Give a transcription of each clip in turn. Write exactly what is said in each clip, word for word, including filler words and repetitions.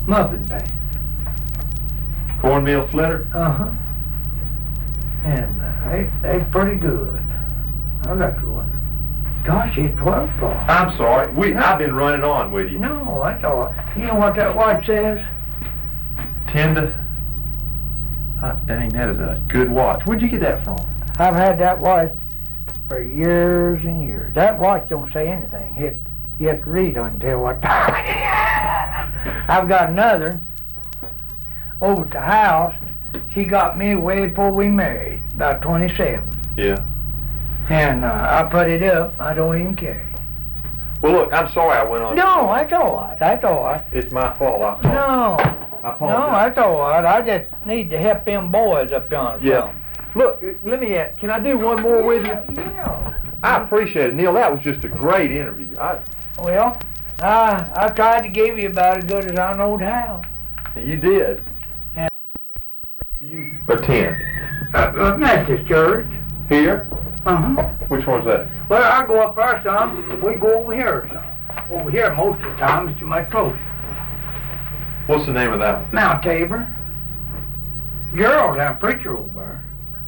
muffin pan. Cornmeal flitter? Uh-huh. And uh, they, they pretty good. I got one. Gosh, it's twelve o'clock. I'm sorry. We, I've been running on with you. No, that's all right. You know what that watch says? Ten to... Hot dang, that is a good watch. Where'd you get that from? I've had that watch for years and years. That watch don't say anything. It, you have to read on it and tell what time it is. I've got another over at the house. She got me way before we married, about twenty-seven. Yeah. And uh, I put it up. I don't even care. Well, look, I'm sorry I went on. No, that's all right. That's all right. It's my fault. I No. I No, apologize. that's all right. I just need to help them boys up yonder. Yeah. Look, let me ask, can I do one more with you? Yeah. I appreciate it, Neil. That was just a great interview. I, Well, I I tried to give you about as good as I knowed how. you did. Yeah. You attend. Uh, uh, Methodist church. Here? Uh-huh. Which one's that? Well, I go up there some. We go over here some. Over here most of the time. It's much closer. What's the name of that one? Mount Tabor. Gerald's a preacher over there.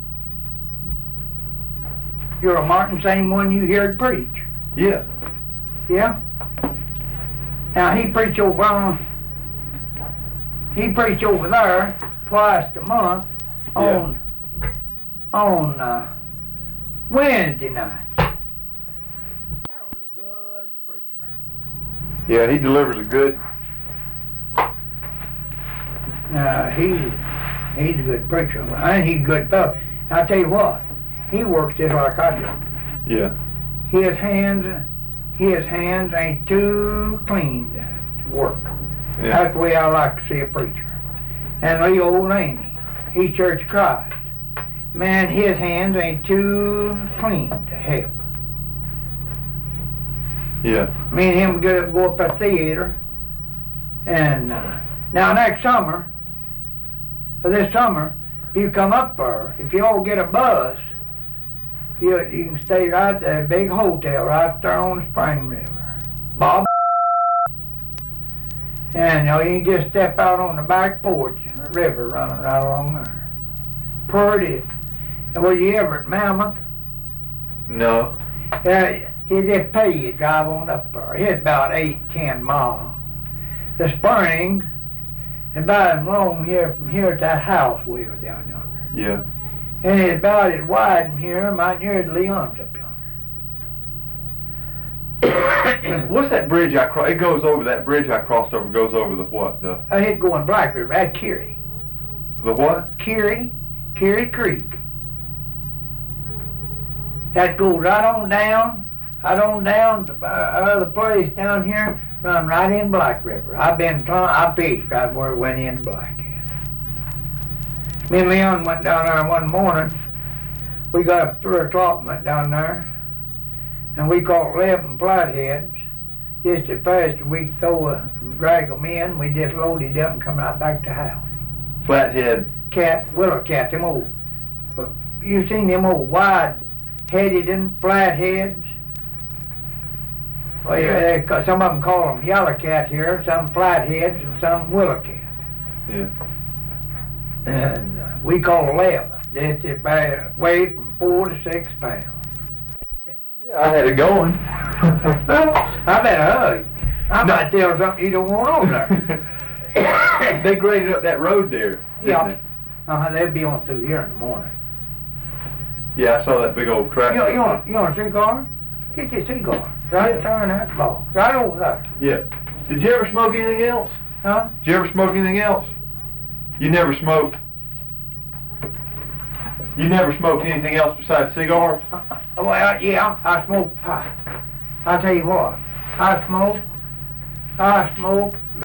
You're a Martin, same one you heard preach. Yeah. Yeah? Now, he preach over on, he preach over there twice a month on, on, uh, Wednesday nights. Gerald's a good preacher. Yeah, he delivers a good... Uh, he's, he's a good preacher, and he's a good fellow. I'll tell you what, he works just like I do. Yeah. His hands, his hands ain't too clean to work. Yeah. That's the way I like to see a preacher. And Lee Old Laney, he's Church of Christ. Man, his hands ain't too clean to help. Yeah. Me and him go, go up at the theater, and uh, now next summer, or this summer, if you come up there, if you all get a bus, you, you can stay right at a big hotel right there on the Spring River. Bob. And you know, you can just step out on the back porch and the river running right along there. Pretty. And were you ever at Mammoth? No. Yeah, he just pay you to drive on up there. It's about eight, ten miles. The spring, and about as long here from here to that house we were down yonder. Yeah. And it's about as wide from here, right near the Leon's up yonder. What's that bridge I crossed? It goes over, that bridge I crossed over goes over the what? The I hit going Black River, at Keary. the what? Keary, Keary Creek. That goes right on down, right on down to uh, other place down here, run right in Black River. I've been trying, I fished right where it went in Black. Me and Leon went down there one morning. We got up three o'clock and went down there, and we caught eleven flatheads. Just as fast as we could throw a, drag them in, we just loaded up and come right back to the house. Flathead. Cat, willow cat, them old, you seen them old wide-headed and flatheads? Well, yeah, they, some of them call them yellow cat here, some flatheads and some willow cat. Yeah. And uh, we call eleven. This is about weigh from four to six pounds. Yeah, I had it going. I better hug. I might tell something you don't want on there. They graded up that road there. didn't Yeah. they? Uh-huh, they'll be on through here in the morning. Yeah, I saw that big old track. You, you want you want a cigar? Get your cigar. Right there in that box. Right over there. Yeah. Did you ever smoke anything else? Huh? Did you ever smoke anything else? You never smoked. You never smoked anything else besides cigars? Uh, well, yeah, I smoke pipe. I'll tell you what. I smoke. I smoke